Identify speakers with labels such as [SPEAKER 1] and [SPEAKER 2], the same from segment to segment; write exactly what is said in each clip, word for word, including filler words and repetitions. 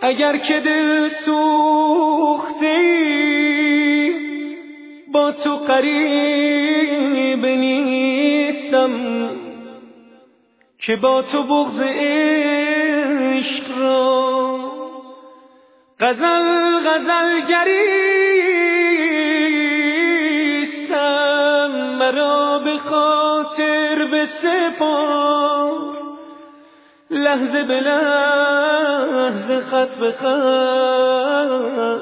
[SPEAKER 1] اگر که دل سوختی با تو قریب نیستم، که با تو بغض عشق را غزل غزل گریستم. مرا به خاطر بسپار، لحظه به لحظه خط به خط،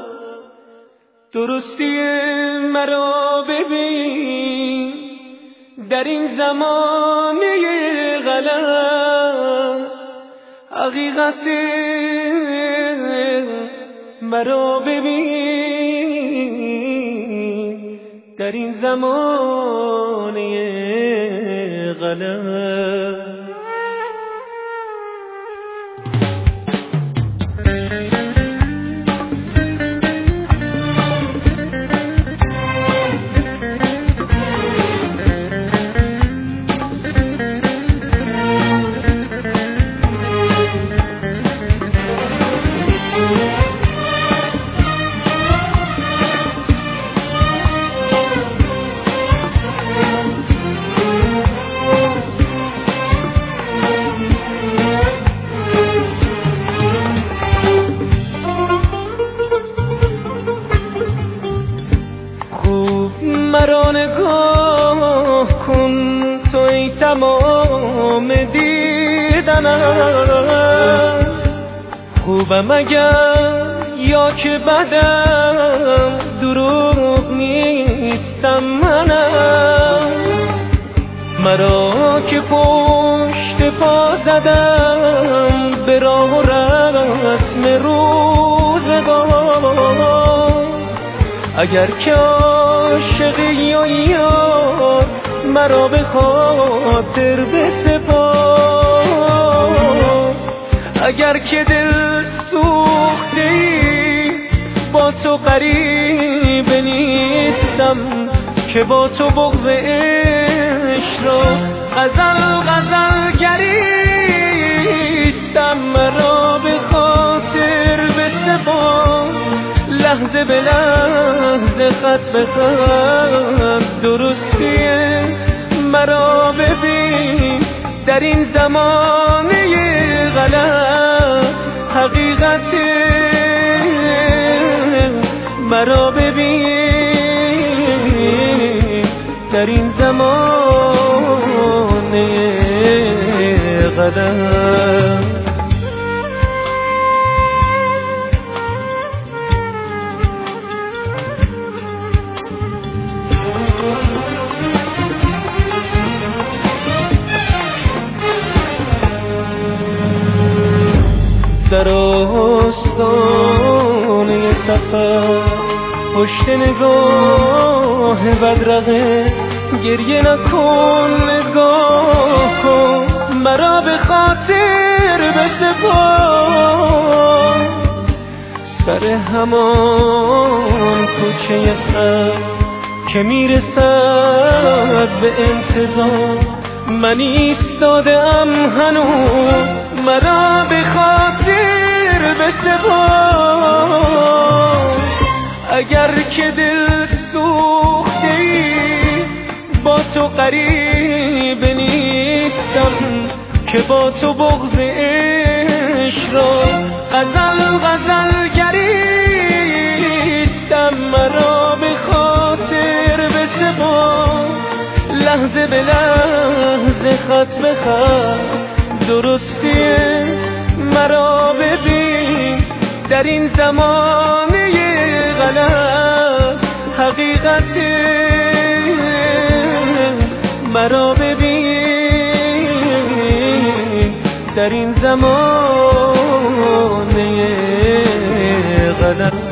[SPEAKER 1] درستی مرا ببین در این زمانه غلط. حقیقت مرا ببین در این زمانه غلط. مرا نگاه کن توی تمام دیدنم، خوبم اگر یا که بدم، دروغ نیستم منم. مرا که پشت پا زدم به راه و رسم روزگار، اگر که عاشقی یا یار مرا به خاطر بسپار. اگر که دل سوختی با تو قریب نیستم، که با تو بغض عشق را غزل غزل گریستم. مرا به خاطر بسپار، لحظه به لحظه خط به خط، درستی مرا ببین در این زمانه غلط. حقیقت مرا ببین در این زمانه غلط. در آستانه سفر پشت نگاه بدرقه، گریه نکن نگاه کن مرا به خاطر بسپار. سر همان کوچه سر که میرسد به انتظار، من ایستادم هنوز مرا به خاطر بسپار. اگر که دل سوختی با تو قریب نیستم، که با تو بغض عشق را غزل غزل گریستم. مرا به خاطر بسپار، لحظه به لحظه خط به خط، درستی مرا ببین در این زمانه غلط. حقیقت مرا ببین در این زمانه غلط.